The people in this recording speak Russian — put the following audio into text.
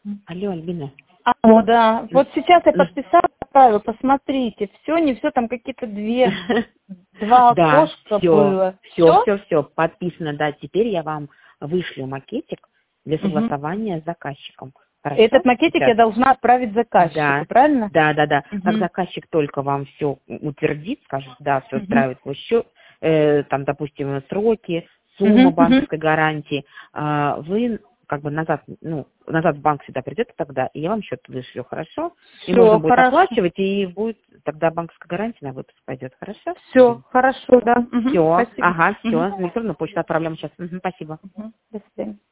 Алло, Альбина. О, да. Вот сейчас я подписала, отправила, посмотрите. Все, не все, там какие-то два Да, окошка все, было. все, подписано, да. Теперь я вам вышлю макетик для Мгм. согласования с заказчиком. Хорошо? Этот макетик Сейчас. я должна отправить Да, заказчику, правильно? да. Как Мгм. заказчик только вам все утвердит, скажет, да, все Мгм. устраивает ваш счет, там, допустим, сроки, сумма Мгм. Мгм. банковской гарантии, вы как бы назад в банк сюда придете тогда, и я вам счет вышлю, хорошо? И можно Все, будет хорошо. оплачивать, и будет тогда банковская гарантия на выпуск пойдет, хорошо? Все, хорошо, да. Мгм. Все, Спасибо. ага, все, Мгм. электронную почту отправляем сейчас. Спасибо. Мгм. До свидания.